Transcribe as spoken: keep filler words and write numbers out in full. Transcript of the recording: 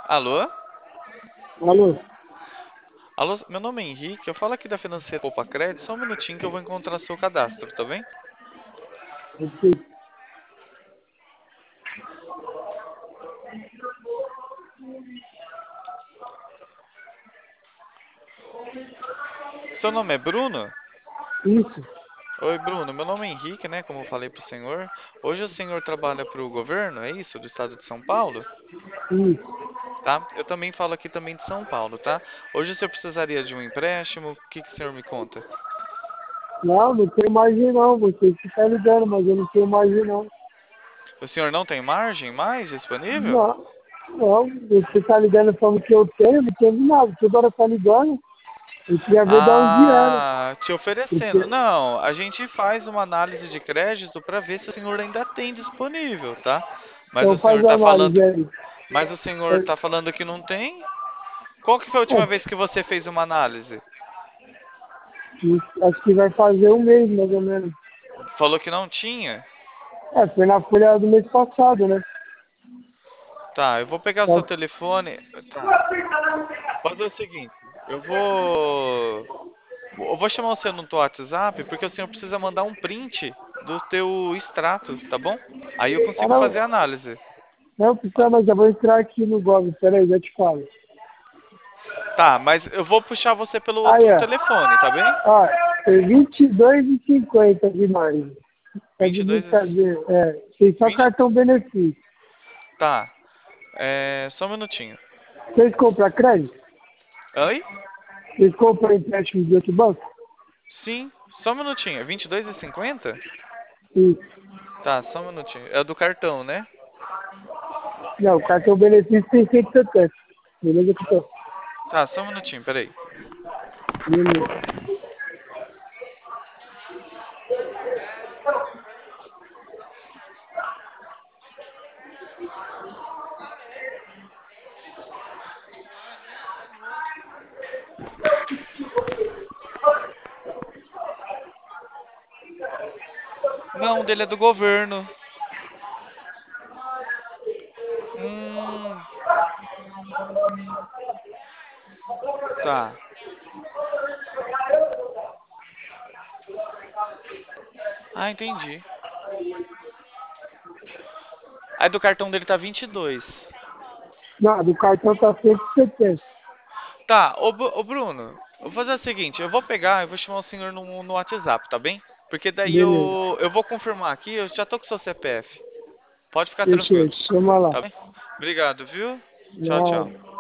Alô? Alô? Alô, meu nome é Henrique, eu falo aqui da Financeira Poupa Crédito, só um minutinho que eu vou encontrar seu cadastro, tá bem? Ok. Seu nome é Bruno? Isso, Oi, Bruno, meu nome é Henrique, né, como eu falei pro senhor. Hoje o senhor trabalha pro governo, é isso, do estado de São Paulo? isso. Tá? Eu também falo aqui também de São Paulo, tá? Hoje o senhor precisaria de um empréstimo, o que que o senhor me conta? Não, não tenho margem não. Você que tá ligando, mas eu não tenho margem não. O senhor não tem margem mais disponível? Não, não. Você tá ligando falando que eu tenho, não tenho nada. Toda hora tá ligando. Eu queria ver de onde era. Ah, te oferecendo. Porque, Não, a gente faz uma análise de crédito para ver se o senhor ainda tem disponível, tá? Mas o então faz senhor a tá análise falando, aí. mas o senhor É, tá falando que não tem? Qual que foi a última vez que você fez uma análise? acho que vai fazer um mês, mais ou menos. Falou que não tinha? É, foi na folha do mês passado, né? Tá, eu vou pegar o seu Só- telefone. Tá. Fazer o seguinte, eu vou eu vou chamar você no teu WhatsApp porque o senhor precisa mandar um print do teu extrato, tá bom? Aí eu Ah, consigo não. fazer a análise. Não precisa, mas já vou entrar aqui no Google. Pera aí, já te falo. Tá, mas eu vou puxar você pelo Aí, outro ó. telefone, tá bem? Ó, é vinte e dois e cinquenta de margem. É de vinte e dois. brincadeira. É, tem só vinte. cartão benefício. Tá. É, só um minutinho. Vocês compram crédito? Oi? Vocês compram empréstimo de outro banco? Sim, só um minutinho. vinte e dois e cinquenta? Isso. Tá, só um minutinho. É do cartão, né? Não, cartão benefício tem cento e setenta. Beleza, cartão? Tá, só um minutinho, peraí. Beleza. Não, o dele é do governo. Hum, tá. Ah, entendi. Aí do cartão dele tá vinte e dois. Não, do cartão tá cento e setenta. Tá, ô, Bu- ô Bruno, eu vou fazer o seguinte, eu vou pegar, eu vou chamar o senhor no, no WhatsApp, tá bem? Porque daí Beleza. eu, eu vou confirmar aqui, eu já tô com o seu C P F. Pode ficar Deixa eu, tranquilo, chama lá. tá bem? Obrigado, viu? Tchau, tchau. Não.